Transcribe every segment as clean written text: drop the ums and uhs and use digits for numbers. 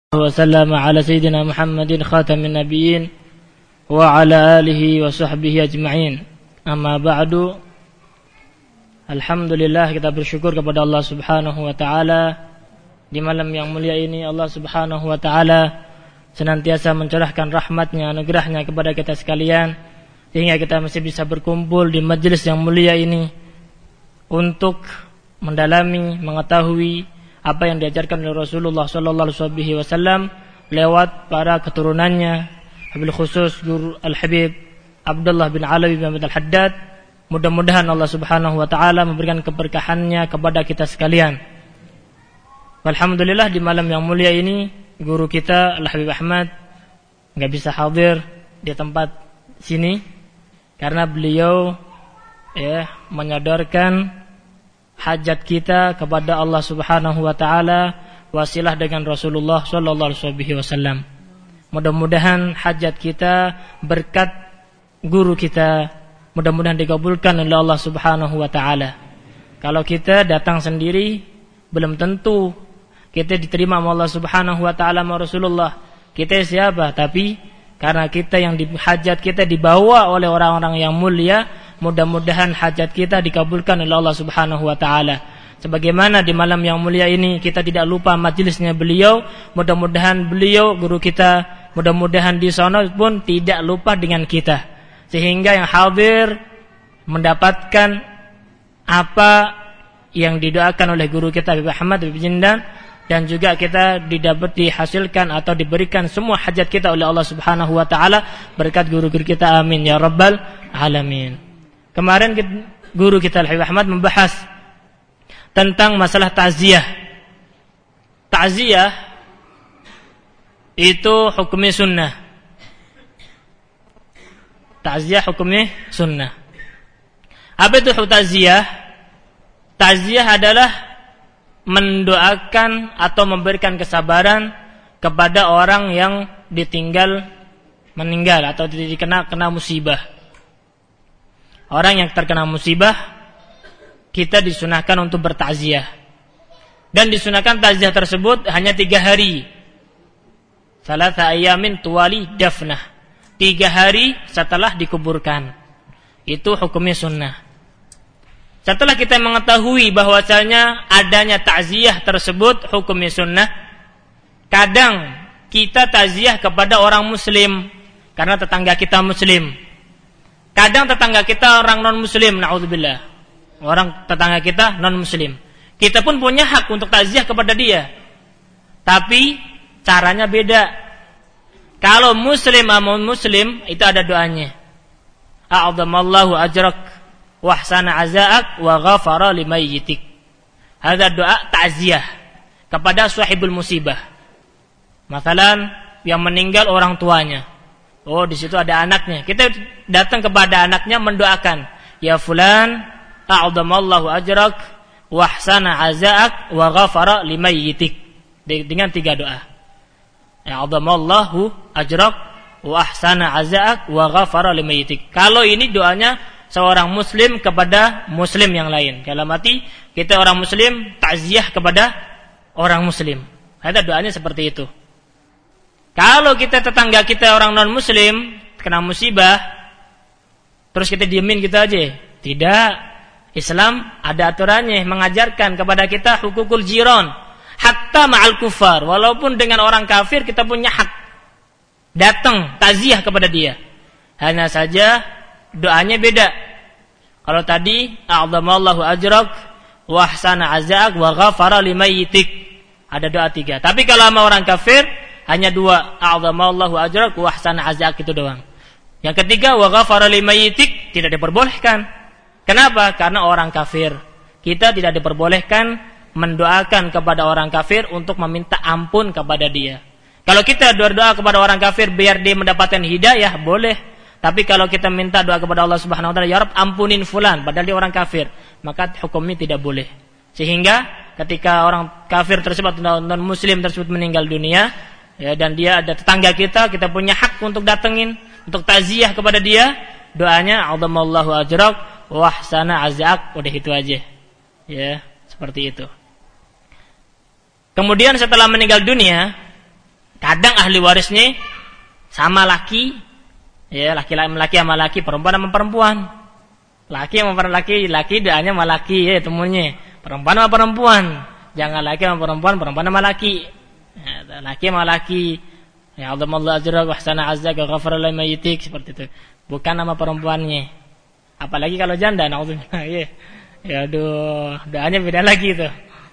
وسلم على سيدنا محمد خاتم النبيين وعلى آله وصحبه أجمعين. Amma ba'du. Alhamdulillah, kita bersyukur kepada Allah Subhanahu wa taala di malam yang mulia ini. Allah Subhanahu wa taala senantiasa mencurahkan rahmatnya, anugerahnya kepada kita sekalian sehingga kita masih bisa berkumpul di majelis yang mulia ini untuk mendalami, mengetahui apa yang diajarkan oleh Rasulullah sallallahu alaihi wasallam lewat para keturunannya, wabil khusus Guru Al-Habib Abdullah bin Alawi bin Al-Haddad. Mudah-mudahan Allah Subhanahu wa taala memberikan keberkahannya kepada kita sekalian. Alhamdulillah, di malam yang mulia ini guru kita Al-Habib Ahmad enggak bisa hadir di tempat sini karena beliau menyodorkan hajat kita kepada Allah Subhanahu wa taala wasilah dengan Rasulullah sallallahu alaihi wasallam. Mudah-mudahan hajat kita berkat guru kita mudah-mudahan dikabulkan oleh Allah Subhanahu wa taala. Kalau kita datang sendiri belum tentu kita diterima oleh Allah Subhanahu wa taala sama Rasulullah. Kita siapa? Tapi karena kita yang hajat kita dibawa oleh orang-orang yang mulia, mudah-mudahan hajat kita dikabulkan oleh Allah Subhanahu wa taala. Sebagaimana di malam yang mulia ini kita tidak lupa majelisnya beliau, mudah-mudahan beliau guru kita, mudah-mudahan di sana pun tidak lupa dengan kita, sehingga yang hadir mendapatkan apa yang didoakan oleh guru kita Habib Ahmad bin Jindan, dan juga kita dihasilkan atau diberikan semua hajat kita oleh Allah Subhanahu wa taala berkat guru-guru kita, amin ya rabbal alamin. Kemarin guru kita Al-Habib Ahmad membahas tentang masalah ta'ziyah. Ta'ziyah itu hukumnya sunnah. Ta'ziyah hukumnya sunnah. Apa itu ta'ziyah? Ta'ziyah adalah mendoakan atau memberikan kesabaran kepada orang yang meninggal atau kena musibah. Orang yang terkena musibah, kita disunahkan untuk bertakziah. Dan disunahkan takziah tersebut hanya 3 hari. Salasa ayamin tuwali dafnah. 3 hari setelah dikuburkan. Itu hukumnya sunnah. Setelah kita mengetahui bahwasanya adanya takziah tersebut hukumnya sunnah, kadang kita takziah kepada orang muslim karena tetangga kita muslim. Kadang tetangga kita orang non-muslim, na'udzubillah. Orang tetangga kita non-muslim. Kita pun punya hak untuk takziah kepada dia. Tapi caranya beda. Kalau muslim sama muslim itu ada doanya. A'adhamallahu ajrak wa ahsana azaak wa ghafara limayyitik. Ada doa takziah kepada sahibul musibah. Masalan yang meninggal orang tuanya. Oh, di situ ada anaknya. Kita datang kepada anaknya mendoakan, ya fulan, a'adhamallahu ajrak wa ahsana azaak wa ghafara limayyitik. Dengan 3 doa. A'adhamallahu ajrak wa ahsana azaak wa ghafara limayyitik. Kalau ini doanya seorang muslim kepada muslim yang lain. Kalau mati, kita orang muslim takziah kepada orang muslim. Ada doanya seperti itu. Kalau kita tetangga kita orang non muslim kena musibah, terus kita diemin gitu aja. Tidak. Islam ada aturannya, mengajarkan kepada kita hukukul jiran hatta ma'al kufar. Walaupun dengan orang kafir kita punya hak datang takziah kepada dia. Hanya saja doanya beda. Kalau tadi a'adhamallahu ajrak wa ahsana azaak wa ghafara limayyitik, ada doa 3. Tapi kalau sama orang kafir hanya 2, a'adhamallahu ajrak wa ahsana azaak, itu doang. Yang ketiga wa ghafara limayyitik tidak diperbolehkan. Kenapa? Karena orang kafir. Kita tidak diperbolehkan mendoakan kepada orang kafir untuk meminta ampun kepada dia. Kalau kita berdoa kepada orang kafir biar dia mendapatkan hidayah, boleh. Tapi kalau kita minta doa kepada Allah Subhanahu wa taala, ya Rabb ampunin fulan, padahal dia orang kafir, maka hukumnya tidak boleh. Sehingga ketika orang kafir tersebut, non muslim tersebut meninggal dunia, ya, dan dia ada tetangga kita punya hak untuk datengin, untuk takziah kepada dia, doanya a'adhamallahu ajrak wa ahsana azaak, udah itu aja. Ya, seperti itu. Kemudian setelah meninggal dunia, Kadang ahli warisnya sama laki, ya laki-laki sama laki, perempuan sama perempuan. Laki sama laki doanya sama laki, ya temunya. Perempuan sama perempuan. Jangan laki sama perempuan, perempuan sama laki. Ya, laki sama laki. Ya Allah ajrak wa ahsana azzaka wa ghafara lil mayyitik, seperti itu. Bukan nama perempuannya. Apalagi kalau janda, naudzubillah. Ya aduh, doanya beda lagi itu.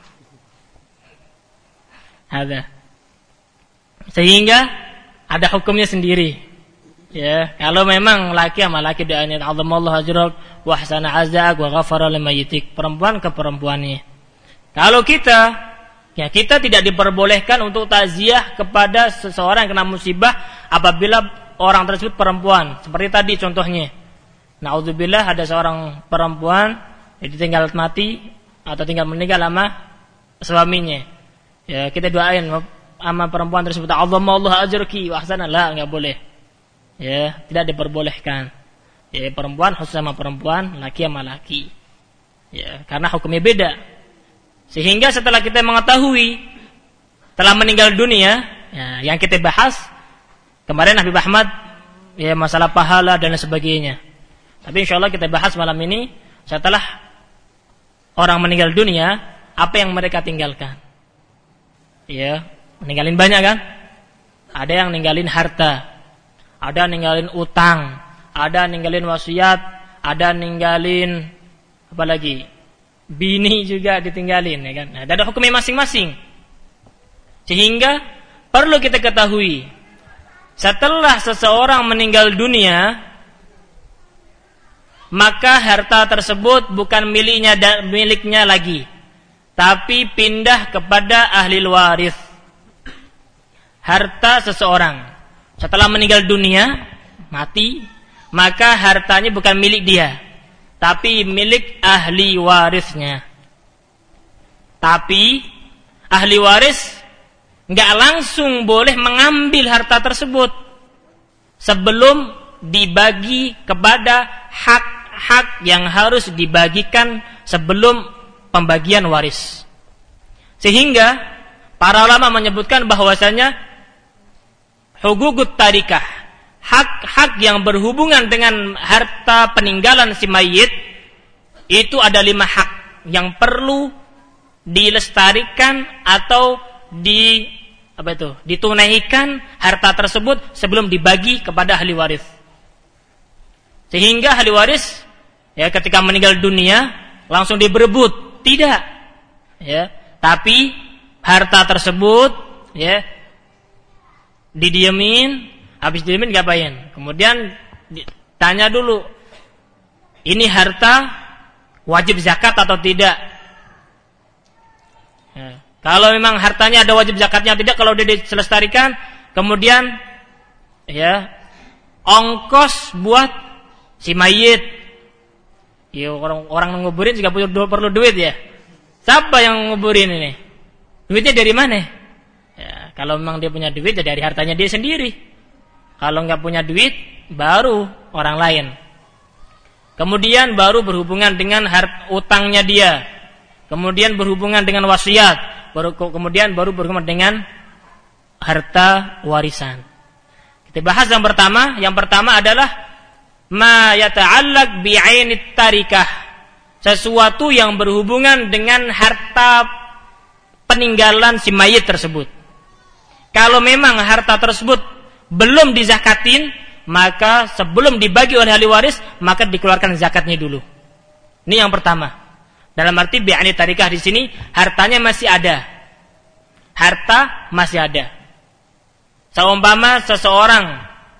Ada. Sehingga ada hukumnya sendiri. Ya, kalau memang laki sama laki doanya Allah ajrak wa ahsana azzaka wa ghafara lil mayyitik, perempuan ke perempuannya. Kalau kita tidak diperbolehkan untuk takziah kepada seseorang yang kena musibah apabila orang tersebut perempuan. Seperti tadi contohnya. Naudzubillah ada seorang perempuan ditinggal mati atau tinggal meninggal sama suaminya. Ya, kita doain sama perempuan tersebut, Allah ajraki wa ahsana, la, enggak boleh. Ya, tidak diperbolehkan. Ya, perempuan khusus sama perempuan, laki sama laki. Ya, karena hukumnya beda. Sehingga setelah kita mengetahui telah meninggal dunia, ya, yang kita bahas kemarin Habib Ahmad, ya masalah pahala dan sebagainya. Tapi insyaallah kita bahas malam ini setelah orang meninggal dunia, apa yang mereka tinggalkan. Ya, meninggalin banyak kan? Ada yang ninggalin harta, ada ninggalin utang, ada ninggalin wasiat, ada ninggalin apa lagi? Bini juga ditinggalin, ya kan? Nah, ada hukumnya masing-masing. Sehingga perlu kita ketahui, setelah seseorang meninggal dunia, maka harta tersebut bukan miliknya lagi, tapi pindah kepada ahli waris. Harta seseorang setelah meninggal dunia, mati, maka hartanya bukan milik dia, tapi milik ahli warisnya. Tapi ahli waris enggak langsung boleh mengambil harta tersebut sebelum dibagi kepada hak-hak yang harus dibagikan sebelum pembagian waris. Sehingga para ulama menyebutkan bahwasanya huququt tarikah, hak-hak yang berhubungan dengan harta peninggalan si mayit, itu ada 5 hak yang perlu dilestarikan atau ditunaikan harta tersebut sebelum dibagi kepada ahli waris. Sehingga ahli waris, ya, ketika meninggal dunia langsung diberebut, tidak, ya, tapi harta tersebut, ya, didiemin. Habis diemin ngapain? Kemudian tanya dulu, ini harta wajib zakat atau tidak? Ya. Kalau memang hartanya ada wajib zakatnya tidak, kalau dia diselestarikan, kemudian ya ongkos buat si mayit. Ya, orang nguburin juga perlu duit ya. Siapa yang nguburin ini? Duitnya dari mana? Ya, kalau memang dia punya duit, ya dari hartanya dia sendiri. Kalau nggak punya duit, baru orang lain. Kemudian baru berhubungan dengan utangnya dia. Kemudian berhubungan dengan wasiat. Kemudian baru berhubungan dengan harta warisan. Kita bahas yang pertama. Yang pertama adalah ma yata'allaq bi'ainit tarikah. Sesuatu yang berhubungan dengan harta peninggalan si mayit tersebut. Kalau memang harta tersebut belum dizakatin, maka sebelum dibagi oleh ahli waris, maka dikeluarkan zakatnya dulu. Ini yang pertama. Dalam arti bi'ani tarikah di sini hartanya masih ada. Harta masih ada. Seumpama seseorang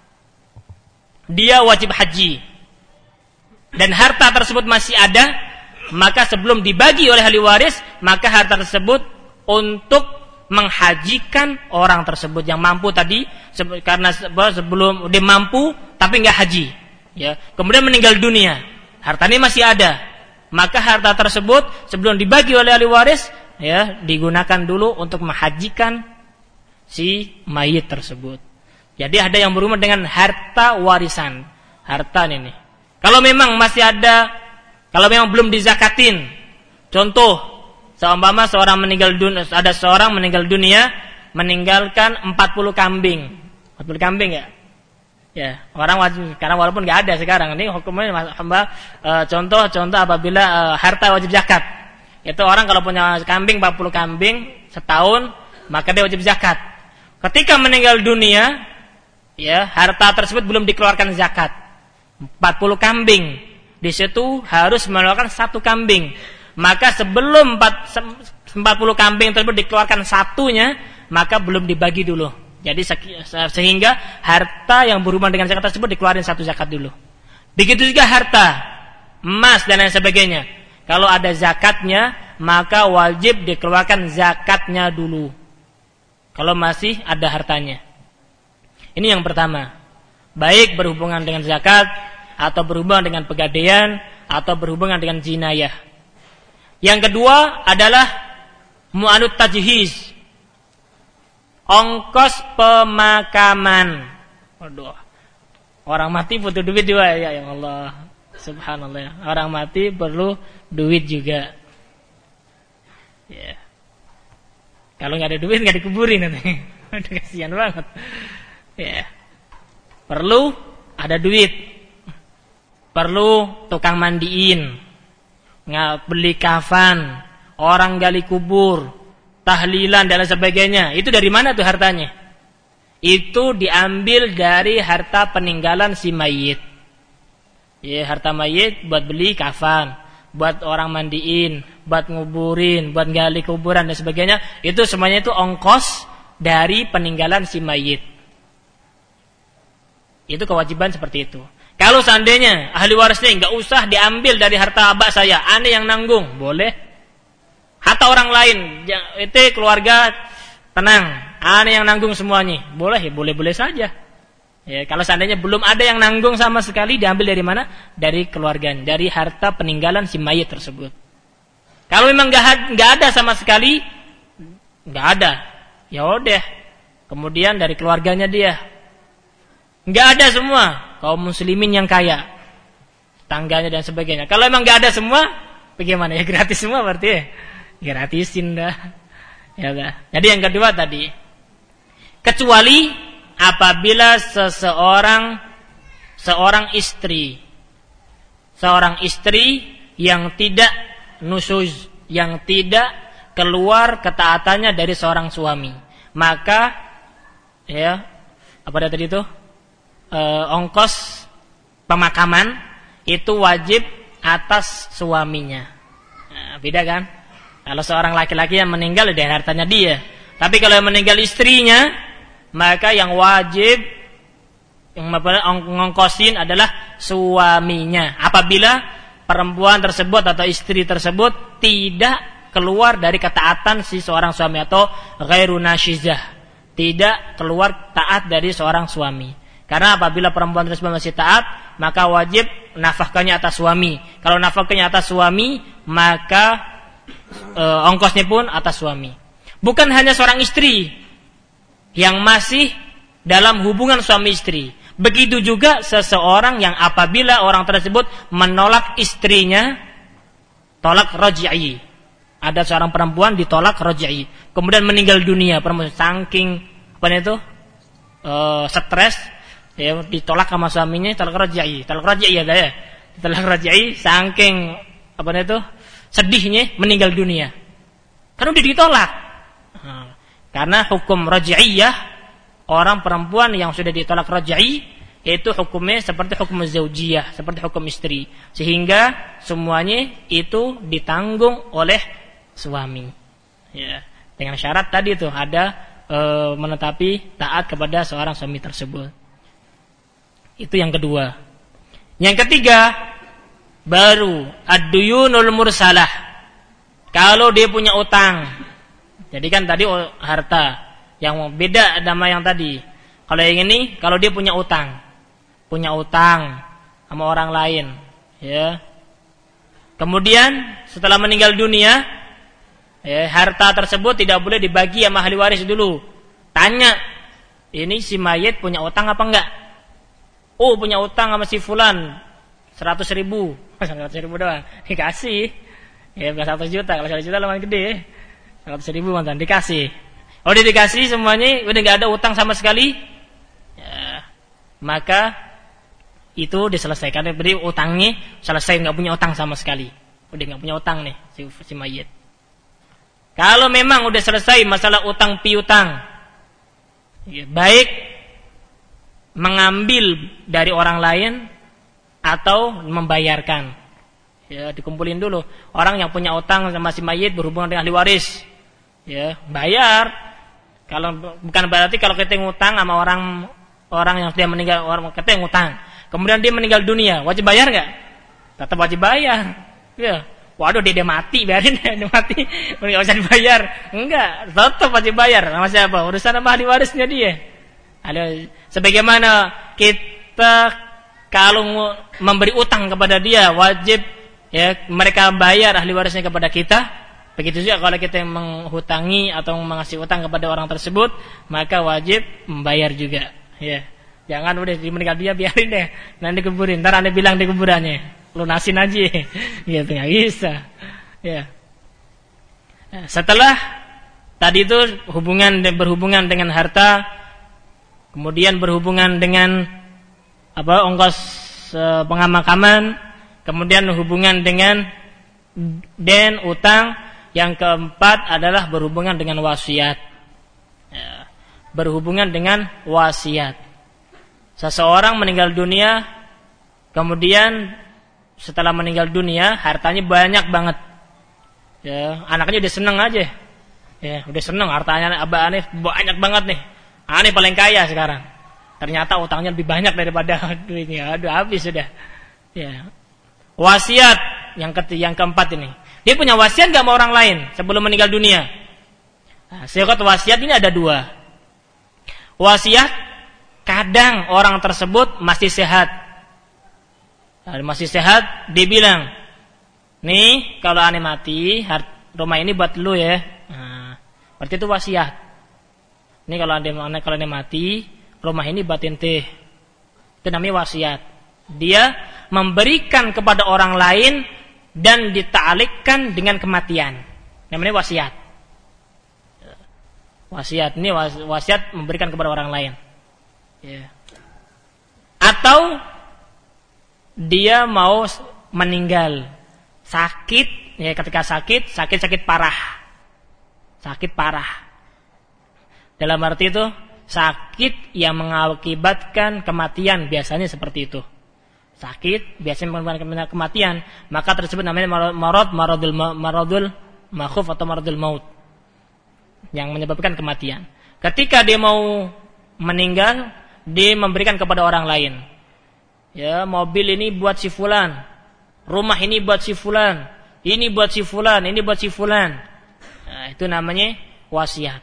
dia wajib haji dan harta tersebut masih ada, maka sebelum dibagi oleh ahli waris, maka harta tersebut untuk menghajikan orang tersebut yang mampu tadi, karena sebelum dia mampu tapi enggak haji, ya, kemudian meninggal dunia, hartanya masih ada, maka harta tersebut sebelum dibagi oleh ahli waris, ya, digunakan dulu untuk menghajikan si mayit tersebut. Jadi ada yang berhubungan dengan harta warisan, harta ini. Kalau memang masih ada, kalau memang belum dizakatin, contoh seumpama ada seorang meninggal dunia, meninggalkan 40 kambing. 40 kambing ya? Ya, orang wajib, karena walaupun nggak ada sekarang ini hukumnya hamba, contoh apabila harta wajib zakat. Itu orang kalau punya kambing 40 kambing setahun, maka dia wajib zakat. Ketika meninggal dunia, ya, harta tersebut belum dikeluarkan zakat. 40 kambing. Di situ harus mengeluarkan 1 kambing. Maka sebelum 40 kambing tersebut dikeluarkan satunya, maka belum dibagi dulu. Jadi sehingga harta yang berhubungan dengan zakat tersebut dikeluarin 1 zakat dulu. Begitu juga harta, emas dan lain sebagainya. Kalau ada zakatnya, maka wajib dikeluarkan zakatnya dulu. Kalau masih ada hartanya. Ini yang pertama. Baik berhubungan dengan zakat, atau berhubungan dengan pegadaian, atau berhubungan dengan jinayah. Yang kedua adalah mu'anut tajhiz. Ongkos pemakaman. Waduh. Orang mati butuh duit juga ya Allah. Subhanallah. Orang mati perlu duit juga. Ya. Kalau nggak ada duit nggak dikuburin nanti. Aduh, kasihan banget. Ya. Perlu ada duit. Perlu tukang mandiin. Beli kafan, orang gali kubur, tahlilan dan lain sebagainya. Itu dari mana tuh hartanya? Itu diambil dari harta peninggalan si mayit. Ya, harta mayit buat beli kafan, buat orang mandiin, buat nguburin, buat gali kuburan dan sebagainya. Itu semuanya itu ongkos dari peninggalan si mayit. Itu kewajiban seperti itu. Kalau seandainya ahli warisnya nggak usah diambil dari harta abah saya, ane yang nanggung, boleh. Hatta orang lain, itu keluarga tenang, ane yang nanggung semuanya, boleh ya, boleh saja. Ya, kalau seandainya belum ada yang nanggung sama sekali, diambil dari mana? Dari keluarganya, dari harta peninggalan si mayit tersebut. Kalau memang nggak ada sama sekali, nggak ada, ya udah. Kemudian dari keluarganya dia, nggak ada semua. Kaum muslimin yang kaya, tangganya dan sebagainya. Kalau emang nggak ada semua, bagaimana ya? Gratis semua berarti ya? Gratisin dah. Ya dah. Jadi yang kedua tadi, kecuali apabila seorang istri yang tidak nusuz, yang tidak keluar ketaatannya dari seorang suami, maka ya apa tadi itu? Ongkos pemakaman itu wajib atas suaminya. Nah, beda kan? Kalau seorang laki-laki yang meninggal dari hartanya dia. Tapi kalau yang meninggal istrinya, maka yang wajib yang ngongkosin adalah suaminya. Apabila perempuan tersebut atau istri tersebut tidak keluar dari ketaatan si seorang suami atau ghairu nasyizah, tidak keluar taat dari seorang suami. Karena apabila perempuan tersebut masih taat, maka wajib nafkahnya atas suami. Kalau nafkahnya atas suami, maka ongkosnya pun atas suami. Bukan hanya seorang istri yang masih dalam hubungan suami istri. Begitu juga seseorang yang apabila orang tersebut menolak istrinya, tolak raj'i. Ada seorang perempuan ditolak raj'i, kemudian meninggal dunia, perempuan saking stres. Ya, ditolak sama suaminya, talak raj'i ya, talak raj'i saking sedihnya meninggal dunia. Kan udah ditolak. Karena hukum raj'iyah, orang perempuan yang sudah ditolak raj'i itu hukumnya seperti hukum zaujiyah, seperti hukum istri, sehingga semuanya itu ditanggung oleh suami. Ya, dengan syarat tadi tuh ada menetapi taat kepada seorang suami tersebut. Itu yang kedua. Yang ketiga, baru ad-duyunul mursalah. Kalau dia punya utang. Jadi kan tadi harta, yang beda sama yang tadi. Kalau yang ini, kalau dia punya utang sama orang lain, ya. Kemudian setelah meninggal dunia, ya, harta tersebut tidak boleh dibagi sama ahli waris dulu. Tanya, ini si mayit punya utang apa enggak? Oh, punya utang sama si fulan 100.000. 100.000 doang. Dikasih. Ya, bukan 100 juta. Kalau 100 juta lumayan gede. 100.000 mantan dikasih. Udah dikasih semuanya, udah nggak ada utang sama sekali, ya, maka itu diselesaikan. Berarti utangnya selesai, nggak punya utang sama sekali. Udah nggak punya utang nih si mayit. Kalau memang udah selesai masalah utang piutang, ya, baik mengambil dari orang lain atau membayarkan. Ya, dikumpulin dulu. Orang yang punya utang sama si mayit berhubungan dengan ahli waris, ya, bayar. Kalau bukan berarti kalau kita ngutang sama orang yang sudah meninggal, orang kita yang ngutang, kemudian dia meninggal dunia, wajib bayar nggak? Tetap wajib bayar. Ya, waduh dia mati, biarin dia mati, nggak usah dibayar. Enggak, tetap wajib bayar. Sama siapa? Urusan sama ahli warisnya dia. Sebagaimana kita kalau memberi utang kepada dia wajib, ya, mereka bayar ahli warisnya kepada kita. Begitu juga kalau kita menghutangi atau mengasih utang kepada orang tersebut, maka wajib membayar juga. Ya, jangan udah meninggal dia biarin deh, nanti kuburin. Ntar Anda bilang di kuburannya, lunasin aja, gitu nggak bisa. Ya. Setelah tadi itu berhubungan dengan harta, kemudian berhubungan dengan ongkos pengamakaman, kemudian hubungan dengan den utang. Yang keempat adalah berhubungan dengan wasiat. Ya, berhubungan dengan wasiat. Seseorang meninggal dunia, kemudian setelah meninggal dunia hartanya banyak banget. Ya, anaknya udah seneng aja. Ya, udah seneng hartanya abah aneh banyak banget nih. Aneh paling kaya sekarang. Ternyata utangnya lebih banyak daripada duitnya. Aduh, habis sudah. Ya. Wasiat yang keempat ini. Dia punya wasiat enggak sama orang lain sebelum meninggal dunia? Nah, syarat wasiat ini ada 2. Wasiat kadang orang tersebut masih sehat. Nah, masih sehat, dia bilang, "Nih, kalau aneh mati, rumah ini buat lu ya." Nah, berarti itu wasiat. Nih kalau aneh mati, rumah ini buat ente. Itu namanya wasiat. Dia memberikan kepada orang lain dan dita'alikkan dengan kematian. Namanya wasiat. Wasiat ini wasiat memberikan kepada orang lain. Ya. Atau dia mau meninggal sakit, ya, ketika sakit parah. Sakit parah. Dalam arti itu sakit yang mengakibatkan kematian, biasanya seperti itu. Sakit biasanya menyebabkan kematian, maka tersebut namanya maradul makhuf atau maradul maut, yang menyebabkan kematian. Ketika dia mau meninggal, dia memberikan kepada orang lain. Ya, mobil ini buat si fulan, rumah ini buat si fulan, ini buat si fulan, ini buat si fulan. Nah, itu namanya wasiat.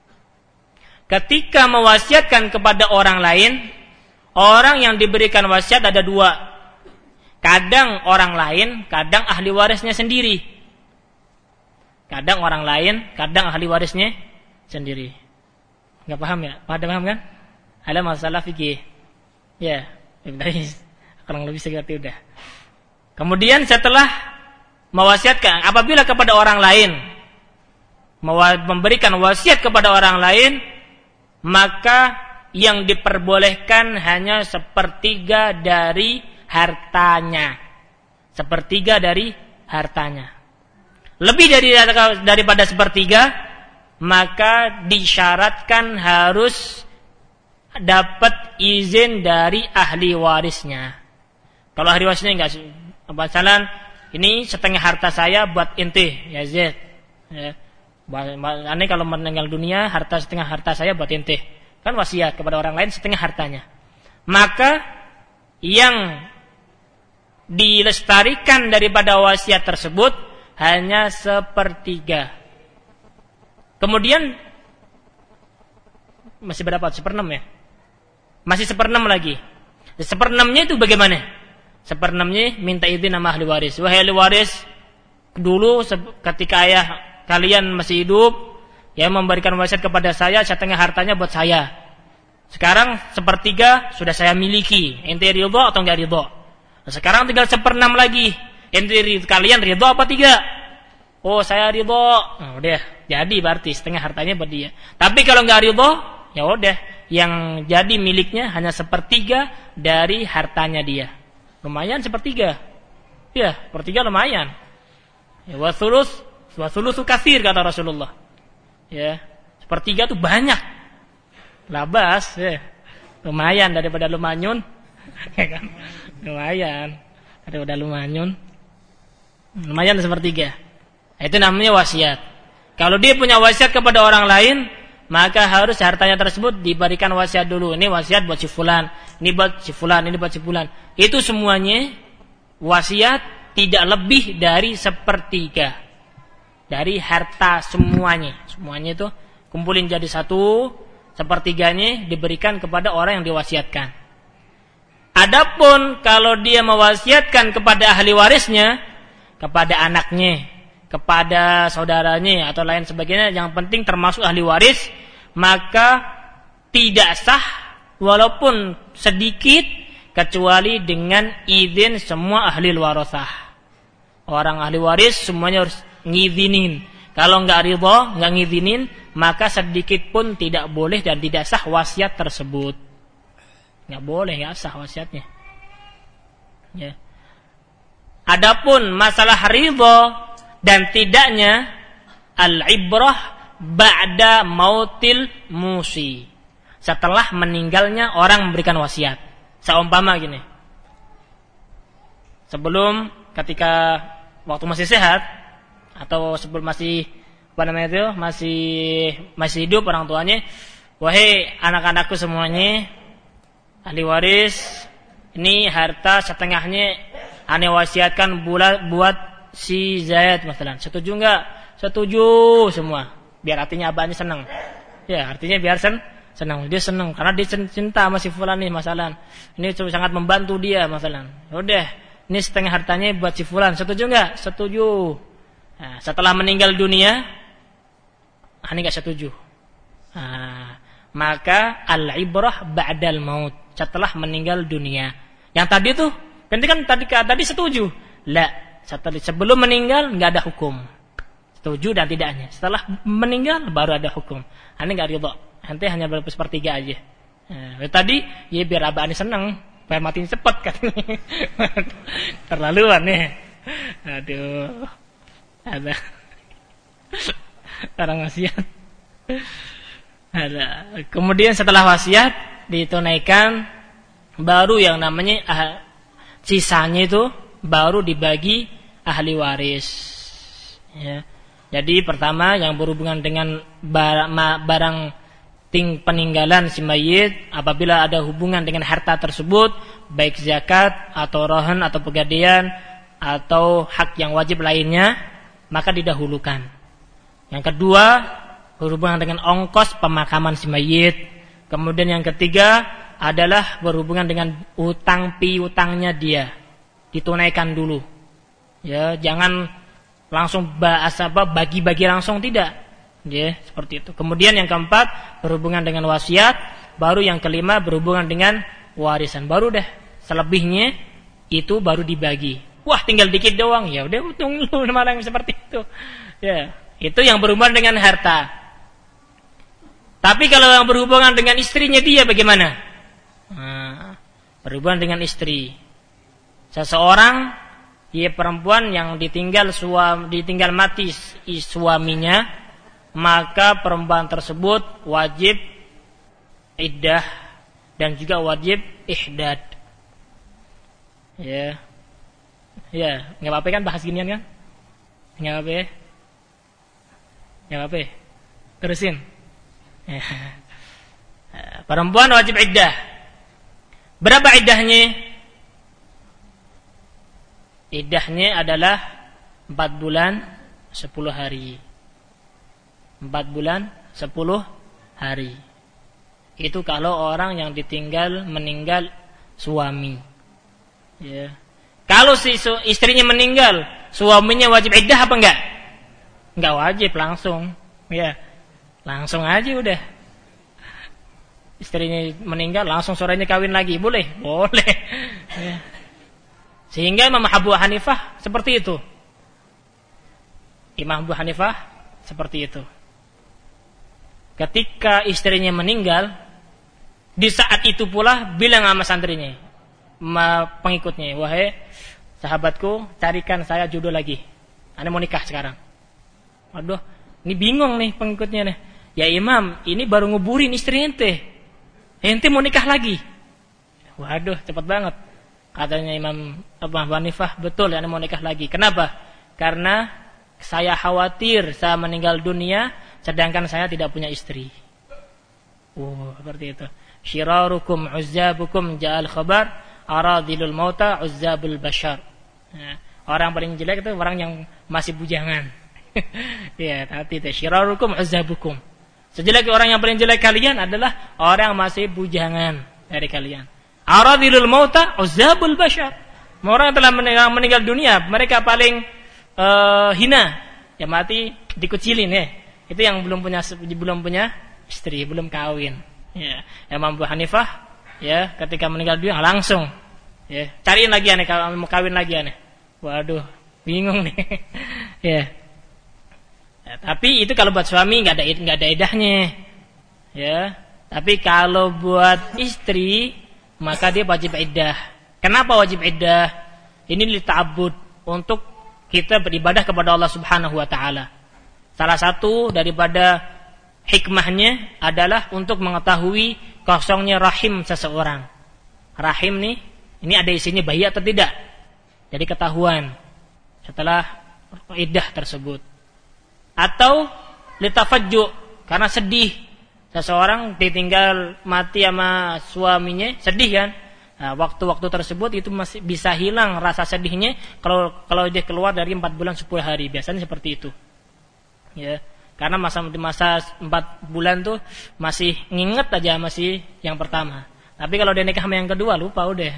Ketika mewasiatkan kepada orang lain, orang yang diberikan wasiat ada 2. Kadang orang lain, kadang ahli warisnya sendiri. Kadang orang lain, kadang ahli warisnya sendiri. Enggak paham ya? Paham kan? Ada masalah fikih. Ya, kurang lebih seperti udah. Kemudian setelah mewasiatkan, apabila kepada orang lain, memberikan wasiat kepada orang lain, maka yang diperbolehkan hanya 1/3 dari hartanya. 1/3 dari hartanya. Lebih daripada 1/3, maka disyaratkan harus dapat izin dari ahli warisnya. Kalau ahli warisnya enggak, misalnya ini setengah harta saya buat ente, ya Z. Ya. Aneh kalau meninggal dunia, setengah harta saya buat ente. Kan wasiat kepada orang lain setengah hartanya. Maka yang dilestarikan daripada wasiat tersebut hanya 1/3. Kemudian masih berapa? 1/6 ya? Masih 1/6 lagi. 1/6-nya itu bagaimana? 1/6-nya minta izin sama ahli waris. Wahai ahli waris, dulu ketika ayah kalian masih hidup, yang memberikan wasiat kepada saya, setengah hartanya buat saya. Sekarang 1/3 sudah saya miliki. Ente ridho atau enggak ridho? Nah, sekarang tinggal 1/6 lagi. Ente kalian ridho apa 3? Oh, saya ridho. Nah, udah. Jadi berarti setengah hartanya buat dia. Tapi kalau nggak ridho, ya udah, yang jadi miliknya hanya sepertiga dari hartanya dia. Lumayan sepertiga. Ya, sepertiga lumayan. Ya, wasulusu katsir kata Rasulullah. Ya, sepertiga tuh banyak. Labas, ya. Lumayan daripada lumanyun. Ya kan? Lumayan daripada lumanyun. Lumayan sepertiga. Itu namanya wasiat. Kalau dia punya wasiat kepada orang lain, maka harus hartanya tersebut diberikan wasiat dulu. Ini wasiat buat si fulan, ini buat si fulan, ini buat si fulan. Itu semuanya wasiat tidak lebih dari sepertiga dari harta semuanya. Semuanya itu kumpulin jadi satu, sepertiganya diberikan kepada orang yang diwasiatkan. Adapun kalau dia mewasiatkan kepada ahli warisnya, kepada anaknya, kepada saudaranya atau lain sebagainya, yang penting termasuk ahli waris, maka tidak sah walaupun sedikit kecuali dengan izin semua ahli warasah. Orang ahli waris semuanya harus ngizinin. Kalau enggak ridha, enggak ngizinin, maka sedikit pun tidak boleh dan tidak sah wasiat tersebut. Enggak boleh, enggak sah wasiatnya. Ya. Adapun masalah ridha dan tidaknya, al-ibrah ba'da mautil musi. Setelah meninggalnya orang memberikan wasiat. Seumpama gini. Sebelum ketika waktu masih sehat atau sebelum masih masih hidup orang tuanya, wahai anak-anakku semuanya, ahli waris, ini harta setengahnya ane wasiatkan buat si Zaid misalnya. Setuju enggak? Setuju semua. Biar artinya abahnya senang. Ya, artinya biar senang. Dia senang karena dia cinta sama si fulan nih masalah. Ini sangat membantu dia masalah. Udah, ini setengah hartanya buat si fulan. Setuju enggak? Setuju. Nah, setelah meninggal dunia, ane enggak setuju. Nah, maka al-ibrah ba'dal maut. Setelah meninggal dunia. Yang tadi tuh, tadi setuju. La, sebelum meninggal nggak ada hukum. Setuju dan tidaknya. Setelah meninggal baru ada hukum. Ane nggak ridho. Nanti hanya sepertiga aja. Nah, tadi ya biar abah ane seneng, biar mati cepat katanya. Terlaluan nih. Aduh. Ada orang wasiat. Ada. Kemudian setelah wasiat ditunaikan, baru yang namanya sisanya itu baru dibagi ahli waris. Ya. Jadi pertama yang berhubungan dengan barang peninggalan si mayit, apabila ada hubungan dengan harta tersebut, baik zakat atau rohan atau pegadaian atau hak yang wajib lainnya, maka didahulukan. Yang kedua berhubungan dengan ongkos pemakaman si mayit. Kemudian yang ketiga adalah berhubungan dengan utang piutangnya dia, ditunaikan dulu. Ya, jangan langsung bagi-bagi langsung, tidak. Ya, seperti itu. Kemudian yang keempat berhubungan dengan wasiat, baru yang kelima berhubungan dengan warisan. Baru deh selebihnya itu baru dibagi. Wah, tinggal dikit doang. Ya udah untung lu malah yang seperti itu. Ya, itu yang berhubungan dengan harta. Tapi kalau yang berhubungan dengan istrinya dia bagaimana? Nah, berhubungan dengan istri. Seseorang, dia perempuan yang ditinggal mati suaminya, maka perempuan tersebut wajib iddah dan juga wajib ihdad. Ya, ya, nggak apa-apa kan bahas ginian kan? Nggak apa-apa, nggak apa-apa. Terusin. Ya. Perempuan wajib iddah. Berapa iddahnya? Iddahnya adalah 4 bulan 10 hari. 4 bulan 10 hari. Itu kalau orang yang meninggal suami. Ya. Kalau si istrinya meninggal, suaminya wajib iddah apa enggak? Enggak wajib langsung. Ya. Langsung aja udah. Istrinya meninggal langsung sorenya kawin lagi, boleh? Boleh. Ya. Sehingga Imam Abu Hanifah seperti itu. Imam Abu Hanifah seperti itu. ketika istrinya meninggal, di saat itu pula bilang sama santrinya, sama pengikutnya, wahai sahabatku, carikan saya jodoh lagi. Ane mau nikah sekarang. Waduh, ini bingung nih pengikutnya nih. Ya Imam, ini baru nguburin istri ente. Ente mau nikah lagi. Waduh, cepat banget. Katanya Imam Abu Hanifah, betul ya, ane mau nikah lagi. Kenapa? Karena saya khawatir saya meninggal dunia sedangkan saya tidak punya istri. Seperti itu. Syirarukum uzzabukum ja'al khabar aradilul mauta uzzabul bashar. Nah, orang paling jelek itu orang yang masih bujangan. Ya, hati itu. Syirarukum uzzabukum. Sejelek orang yang paling jelek kalian adalah orang yang masih bujangan dari kalian. Aradilul mauta uzzabul bashar. Orang yang telah meninggal dunia, mereka paling hina. Ya mati dikucilin ya. Itu yang belum punya istri, belum kawin. Ya, Imam Abu Hanifah ya ketika meninggal dunia langsung ya cariin lagi aneh kalau mau kawin lagi aneh. Waduh, bingung nih. Ya. Tapi itu kalau buat suami enggak ada idahnya. Ya. Tapi kalau buat istri maka dia wajib iddah. Kenapa wajib iddah? Ini lita'abbud, untuk kita beribadah kepada Allah Subhanahu wa taala. Salah satu daripada hikmahnya adalah untuk mengetahui kosongnya rahim seseorang. Rahim nih, ini ada isinya bayi atau tidak. Jadi ketahuan setelah iddah tersebut. Atau litafajju, karena sedih. Seseorang ditinggal mati sama suaminya, sedih kan? Nah, waktu-waktu tersebut itu masih bisa hilang rasa sedihnya kalau dia keluar dari 4 bulan 10 hari. Biasanya seperti itu. Ya. Karena di masa 4 bulan tuh masih nginget aja masih yang pertama. Tapi kalau dia nikah sama yang kedua lupa udah.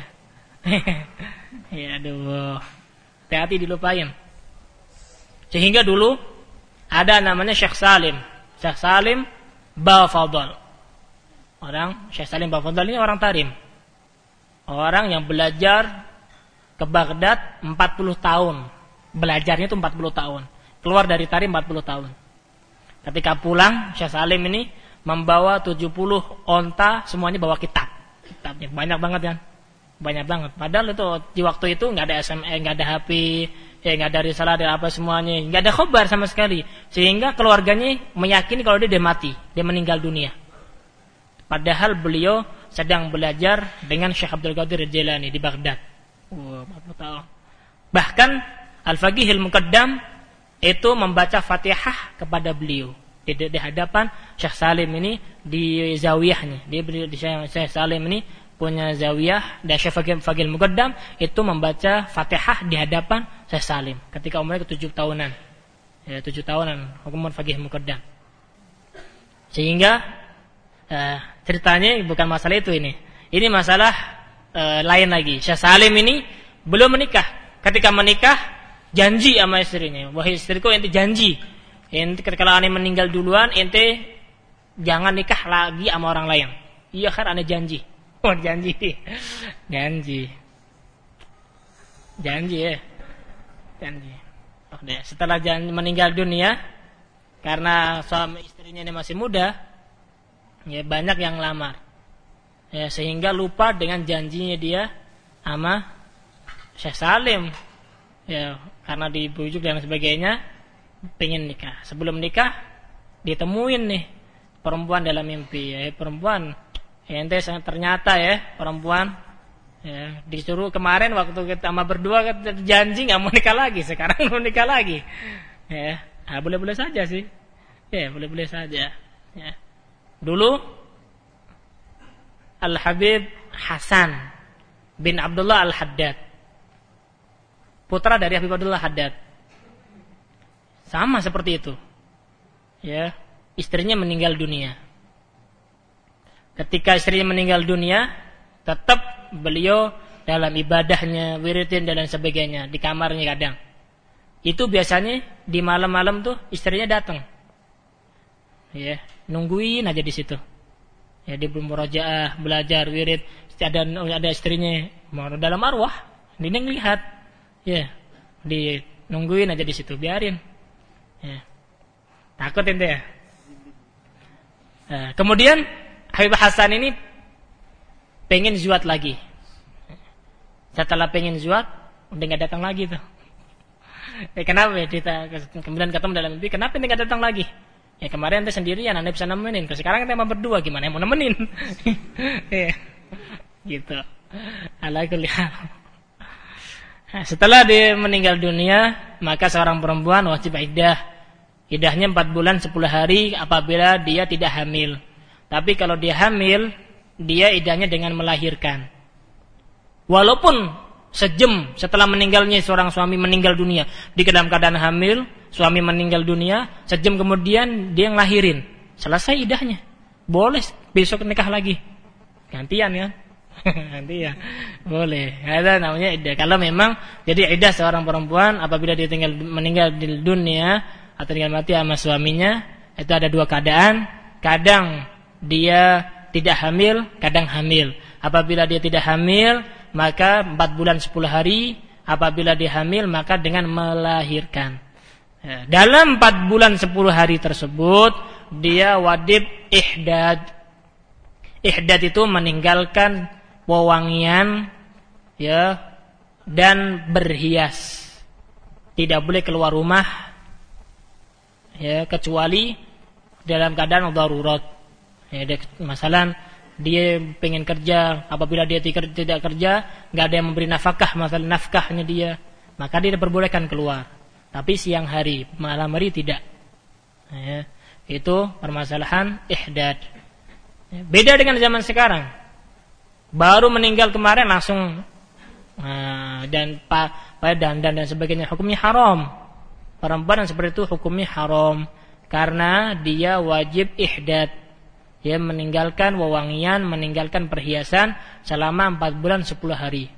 Ya aduh. Hati-hati dilupain. Sehingga dulu ada namanya Syekh Salim. Syekh Salim Bafadhal. Syekh Salim Bafadhal ini orang Tarim. Orang yang belajar ke Baghdad 40 tahun. Belajarnya itu 40 tahun. Keluar dari Tarim 40 tahun. Ketika pulang, Syekh Salim ini membawa 70 onta, semuanya bawa kitab. Kitabnya banyak banget kan? Banyak banget. Padahal itu di waktu itu enggak ada SMS, enggak ada HP, enggak ada risalah, ada apa semuanya, enggak ada khabar sama sekali. Sehingga keluarganya meyakini kalau dia mati, dia meninggal dunia. Padahal beliau sedang belajar dengan Syekh Abdul Qadir Jilani di Baghdad. 40 tahun. Bahkan Al-Faqih Al-Muqaddam itu membaca Fatihah kepada beliau di hadapan Syekh Salim ini di zawiyahnya. Di Syekh Salim ini punya zawiyah dan Syekh Faqih Al-Muqaddam itu membaca Fatihah di hadapan Syekh Salim ketika umurnya 7 tahunan. Ya, 7 tahunan umur Faqih Al-Muqaddam. Sehingga ceritanya bukan masalah itu ini. Ini masalah lain lagi. Syekh Salim ini belum menikah. Ketika menikah janji sama istrinya, wahai istriku, ente janji, ente kalau ane meninggal duluan, ente jangan nikah lagi sama orang lain. Iya kan, ane janji. Janji ya, janji. Setelah meninggal dunia, karena suami istrinya ini masih muda, ya banyak yang lamar, ya sehingga lupa dengan janjinya dia sama Syekh Salim. Ya, karena dibujuk dan sebagainya, pengen nikah. Sebelum nikah, ditemuin nih perempuan dalam mimpi. Ya, perempuan, ente ternyata ya perempuan. Ya, disuruh kemarin waktu kita sama berdua janji nggak mau nikah lagi, sekarang mau nikah lagi. Ya, boleh-boleh saja sih. Ya, boleh-boleh saja. Ya. Dulu Al-Habib Hasan bin Abdullah Al-Haddad, putra dari Habib Abdullah Haddad, sama seperti itu. Ya, istrinya meninggal dunia. Ketika istrinya meninggal dunia, tetap beliau dalam ibadahnya, wiridin dan lain sebagainya di kamarnya kadang. Itu biasanya di malam-malam tuh istrinya datang. Ya, nungguin aja di situ. Ya, dia belum murojaah, belajar wirid, ada istrinya mau dalam arwah, dia ngelihat. Ya, di nungguin aja di situ, biarin. Ya. Takut ente ya? Kemudian Habib Hasan ini pengen zuat lagi. Setelah pengen zuat, udah nggak datang lagi tuh. Kenapa ya? Kemudian ketemu dalam mimpi, kenapa ini nggak datang lagi? Ya kemarin ente sendirian, anda bisa nemenin. Sekarang kita mau berdua, gimana yang mau nemenin? Gitu. Setelah dia meninggal dunia, maka seorang perempuan wajib iddah. Iddahnya 4 bulan 10 hari apabila dia tidak hamil. Tapi kalau dia hamil, dia iddahnya dengan melahirkan. Walaupun sejam setelah meninggalnya seorang suami meninggal dunia, di dalam keadaan hamil, suami meninggal dunia, sejam kemudian dia ngelahirin, selesai iddahnya, boleh besok nikah lagi, gantian ya. Nanti ya boleh. Ada namanya iddah. Kalau memang jadi iddah seorang perempuan apabila dia meninggal di dunia atau tinggal mati sama suaminya, itu ada 2 keadaan. Kadang dia tidak hamil, kadang hamil. Apabila dia tidak hamil, maka 4 bulan 10 hari. Apabila dia hamil, maka dengan melahirkan. Dalam 4 bulan 10 hari tersebut, dia wajib ihdad. Ihdad itu meninggalkan wewangian, ya, dan berhias. Tidak boleh keluar rumah, ya, kecuali dalam keadaan darurat. Ya, masalah dia pengen kerja, apabila dia tidak kerja, nggak ada yang memberi nafkah, masalah nafkahnya dia, maka dia diperbolehkan keluar. Tapi siang hari, malam hari tidak. Ya, itu permasalahan ihdad. Ya, beda dengan zaman sekarang. Baru meninggal kemarin langsung dan sebagainya, hukumnya haram. Perempuan yang seperti itu hukumnya haram karena dia wajib ihdad. Dia meninggalkan wewangian, meninggalkan perhiasan selama 4 bulan 10 hari.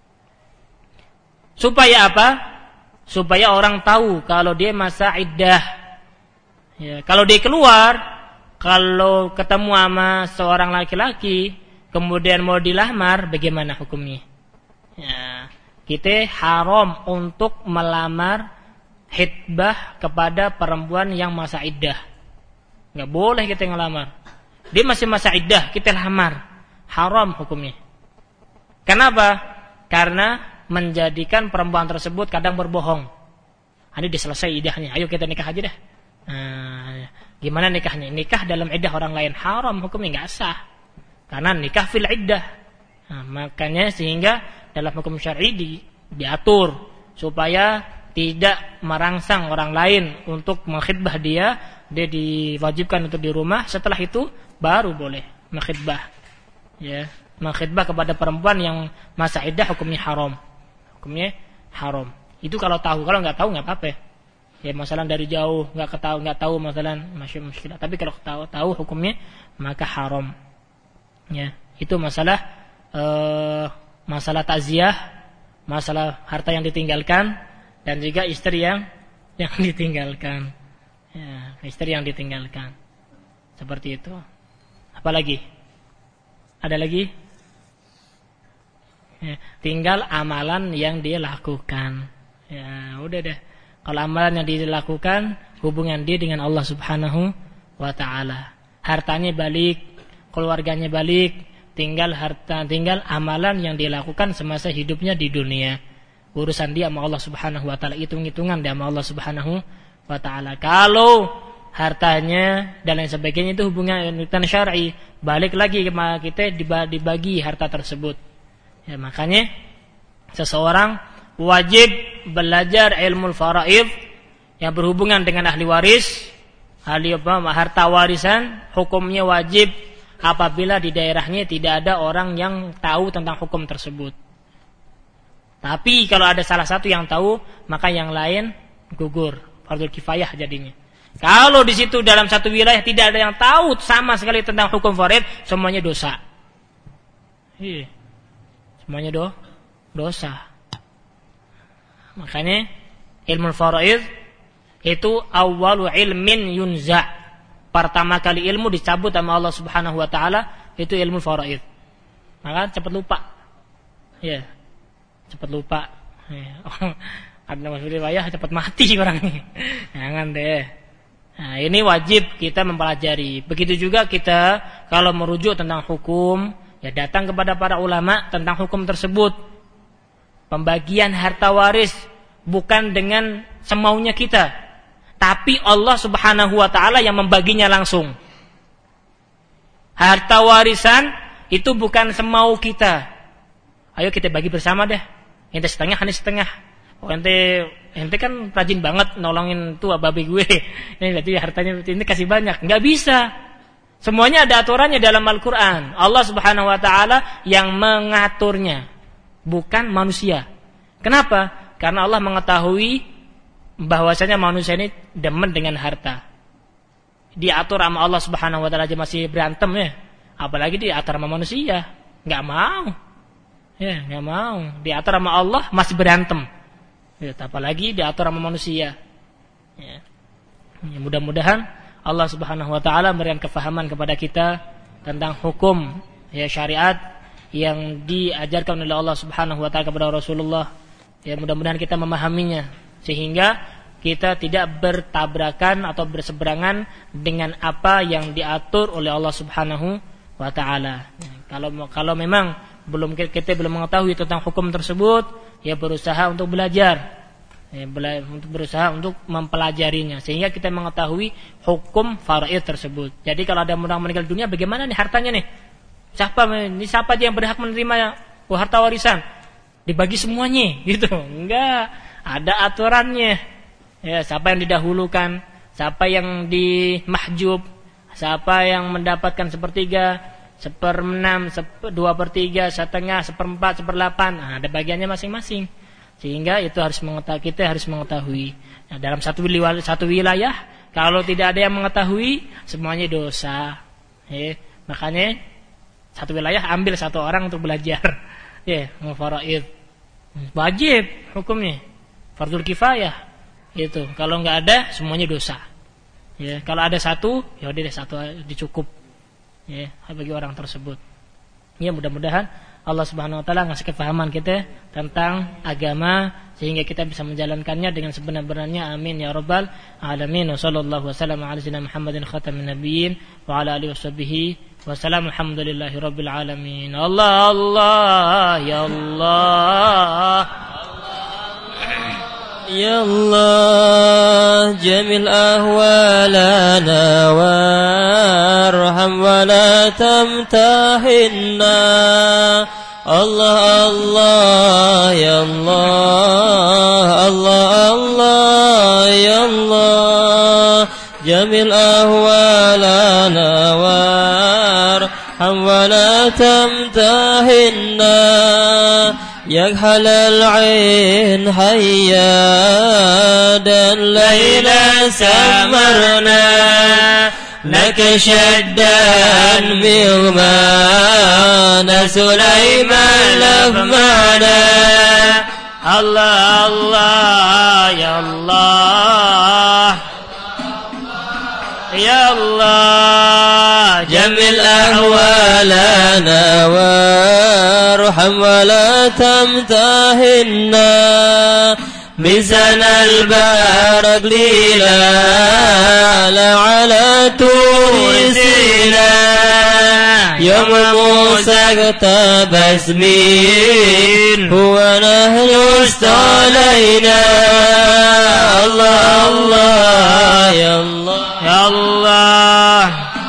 Supaya apa? Supaya orang tahu kalau dia masa iddah. Ya, kalau dia keluar, kalau ketemu sama seorang laki-laki kemudian mau dilamar, bagaimana hukumnya? Ya, kita haram untuk melamar khitbah kepada perempuan yang masa iddah. Enggak boleh kita ngelamar. Dia masih masa iddah, kita lamar. Haram hukumnya. Kenapa? Karena menjadikan perempuan tersebut kadang berbohong. Ini diselesai iddahnya, ayo kita nikah aja dah. Gimana nikahnya? Nikah dalam iddah orang lain haram, hukumnya enggak sah. Karena nikah fil iddah. Makanya sehingga dalam hukum syar'i diatur supaya tidak merangsang orang lain untuk mengkhitbah dia diwajibkan untuk di rumah. Setelah itu baru boleh mengkhitbah. Ya, mengkhitbah kepada perempuan yang masa iddah hukumnya haram. Hukumnya haram. Itu kalau tahu, kalau enggak tahu enggak apa-apa. Ya, masalah dari jauh enggak tahu masalah masih. Tapi kalau tahu hukumnya maka haram. Ya, itu masalah masalah takziah, masalah harta yang ditinggalkan dan juga istri yang ditinggalkan. Ya, istri yang ditinggalkan. Seperti itu. Apalagi? Ada lagi? Ya, tinggal amalan yang dia lakukan. Ya, udah deh. Kalau amalan yang dia lakukan, hubungan dia dengan Allah Subhanahu wa taala. Hartanya balik, keluarganya balik, tinggal amalan yang dilakukan semasa hidupnya di dunia. Urusan dia sama Allah Subhanahu wa taala, hitung-hitungan dia sama Allah Subhanahu wa taala. Kalau hartanya dan lain sebagainya itu hubungan syar'i, balik lagi kita dibagi harta tersebut. Ya, makanya seseorang wajib belajar ilmu faraid yang berhubungan dengan ahli waris, harta warisan, hukumnya wajib apabila di daerahnya tidak ada orang yang tahu tentang hukum tersebut. Tapi kalau ada salah satu yang tahu, maka yang lain gugur, fardhu kifayah jadinya. Kalau di situ dalam satu wilayah tidak ada yang tahu sama sekali tentang hukum faraid, semuanya dosa. Iya. Semuanya dosa. Makanya ilmu faraid itu awwalu ilmin yunza. Pertama kali ilmu dicabut sama Allah Subhanahu wa taala itu ilmu faraid. Maka cepat lupa. Ya. Cepat lupa. Ya. Ada masuk riwayah cepat mati orangnya. Jangan deh. Nah, ini wajib kita mempelajari. Begitu juga kita kalau merujuk tentang hukum, ya datang kepada para ulama tentang hukum tersebut. Pembagian harta waris bukan dengan semaunya kita, tapi Allah Subhanahu wa taala yang membaginya langsung. Harta warisan itu bukan semau kita. Ayo kita bagi bersama deh. Ente setengah, ane setengah. Oh, ente kan rajin banget nolongin tuh babi gue. Ini berarti hartanya ini kasih banyak. Enggak bisa. Semuanya ada aturannya dalam Al-Qur'an. Allah Subhanahu wa taala yang mengaturnya, bukan manusia. Kenapa? Karena Allah mengetahui bahwasanya manusia ini demen dengan harta. Diatur sama Allah Subhanahu wa taala aja masih berantem ya. Apalagi diatur sama manusia. Enggak mau. Ya, enggak mau. Diatur sama Allah masih berantem. Ya, apalagi diatur sama manusia. Ya. Ya, mudah-mudahan Allah Subhanahu wa taala memberikan kefahaman kepada kita tentang hukum ya syariat yang diajarkan oleh Allah Subhanahu wa taala kepada Rasulullah. Ya, mudah-mudahan kita memahaminya sehingga kita tidak bertabrakan atau berseberangan dengan apa yang diatur oleh Allah Subhanahu wa taala. Ya, kalau memang kita belum mengetahui tentang hukum tersebut, ya berusaha untuk belajar, berusaha untuk mempelajarinya sehingga kita mengetahui hukum faraid tersebut. Jadi kalau ada orang meninggal dunia, bagaimana nih hartanya nih? Siapa dia yang berhak menerima harta warisan? Dibagi semuanya gitu. Enggak, ada aturannya. Ya, siapa yang didahulukan, siapa yang dimahjub, siapa yang mendapatkan 1/3, 1/6, 2/3, 1/2, 1/4, 1/8. Nah, ada bagiannya masing-masing. Sehingga itu kita harus mengetahui. Nah, dalam satu wilayah, kalau tidak ada yang mengetahui, semuanya dosa. Makanya satu wilayah ambil satu orang untuk belajar. Faraid. Wajib hukumnya. Fardul kifayah. Itu. Kalau enggak ada, semuanya dosa. Kalau ada satu, ya udah satu dicukup. Bagi orang tersebut. Mudah-mudahan Allah Subhanahu wa taala ngasih kefahaman kita tentang agama sehingga kita bisa menjalankannya dengan sebenar-benarnya. Amin ya rabbal alamin. Wassallallahu wasallam ala sayyidina Muhammadin khatamin nabiyyin wa ala alihi washabbihi wasallam. Alhamdulillahi rabbil alamin. Allah Allah ya Allah. Ya Allah, jamil ahwalana warham wa la tamtahinna. Allah Allah ya Allah, Allah Allah ya Allah, jamil ahwalana warham wa la tamtahinna. يكحل العين حيادا ليلا سمرنا لك شدا مغمانا سليمان لفمانا. الله الله يا الله يا الله جمل أهوالنا وارحم ولا تمتهنا ميزان البارك ليلا على طور سيناء يوم موسى كتب اسمين هو نهل استعلينا. الله الله يا الله يا الله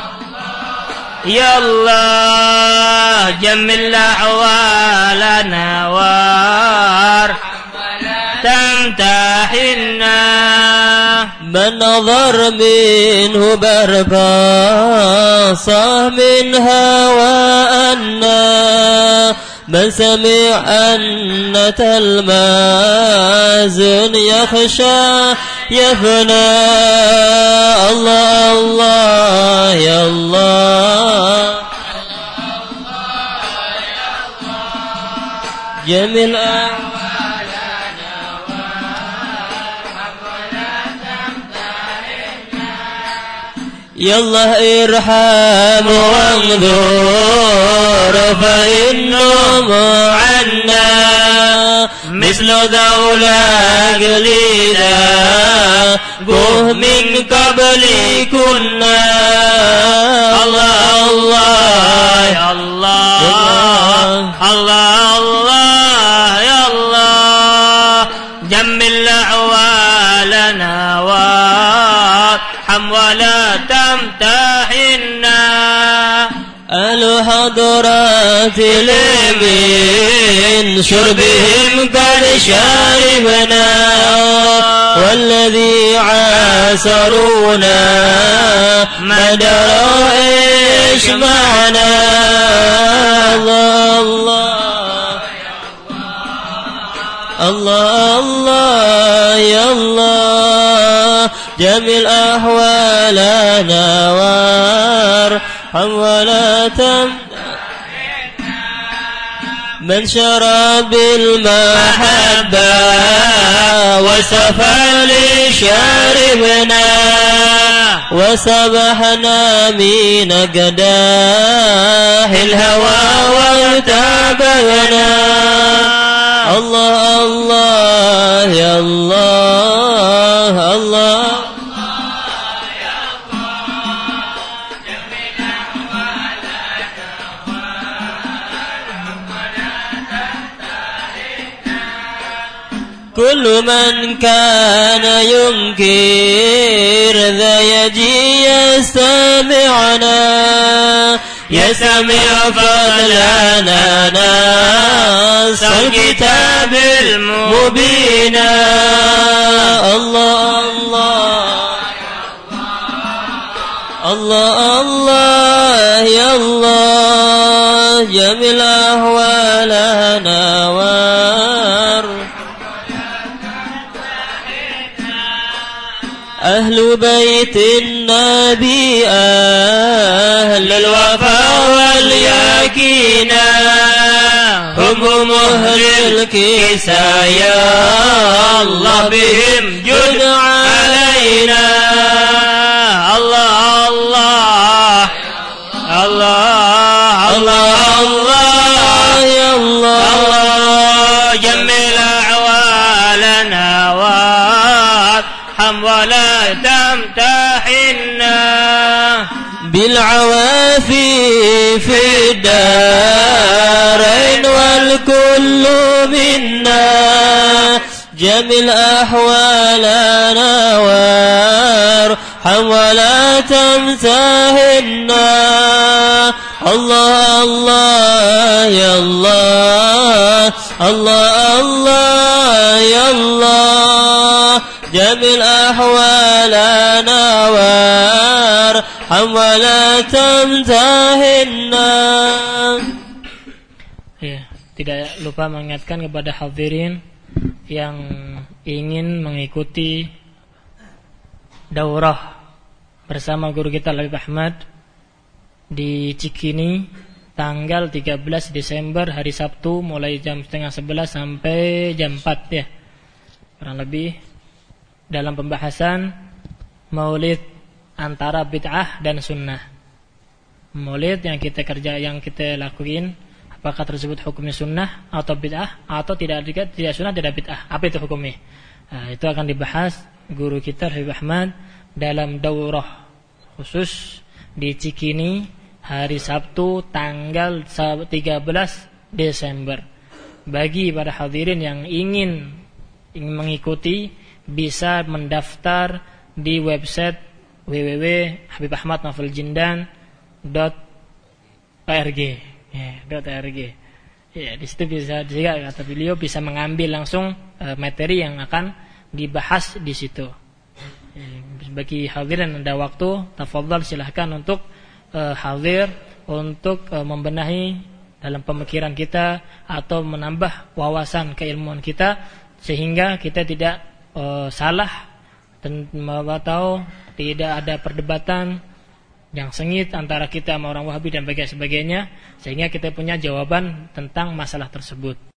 يا الله جمل أحوالنا وارحم تمتحنا. من نظر منه برباصة منها وأنا من سمع أن المازن يخشى يفنى. الله الله يا الله جميل يا الله ارحم وانظر فإنهم عنا من مثل ذولاك لذاقه من قبل كنا الله الله يا الله الله الله يا الله جمل أحوالنا وارحم ولا تمتحنا الحضرات من شربهم قد شربنا والذي عاصرونا ما دروا إيش معنا الله الله الله يا الله جمل أحوالنا وارحم ولا من شرب بالمحبة وسفى لشاربنا وسبحنا من قداح الهوى وارتبنا الله الله يا الله الله كل من كان ينكر ذا يجي يستمعنا يستمع فضلنا نص الكتاب المبين الله الله الله يا الله جمل أحوالنا أهل بيت النبي أهل الوفاء واليقين هم أهل الكساء يا الله بهم جد علينا الله الله الله الله الله يا الله جمل أحوالنا ولا تمتحنا بالعوافي في الدارين والكل منا جمل أحوالنا وارحم ولا تمتحنا الله الله يا الله الله الله يا الله جمل أحوالنا وارحم ولا تمتحنا. Ya, tidak lupa mengingatkan kepada hadirin yang ingin mengikuti daurah bersama guru kita Habib Ahmad di Cikini tanggal 13 Desember hari Sabtu mulai jam 10:30 sampai jam 4 ya. Kurang lebih dalam pembahasan maulid antara bid'ah dan sunnah. Maulid yang kita lakuin, apakah tersebut hukumnya sunnah atau bid'ah atau tidak sunnah tidak bid'ah? Apa itu hukumnya? Nah, itu akan dibahas guru kita Habib Ahmad dalam daurah khusus di Cikini hari Sabtu tanggal 13 Desember. Bagi para hadirin yang ingin mengikuti bisa mendaftar di website www.habibahmadnofalljindan.org. Ya, di situ bisa juga kata beliau bisa mengambil langsung materi yang akan dibahas di situ. Bagi hadirin ada waktu, tafadhal silahkan untuk hadir untuk membenahi dalam pemikiran kita atau menambah wawasan keilmuan kita sehingga kita tidak salah dan tahu tidak ada perdebatan yang sengit antara kita sama orang Wahabi dan sebagainya sehingga kita punya jawaban tentang masalah tersebut.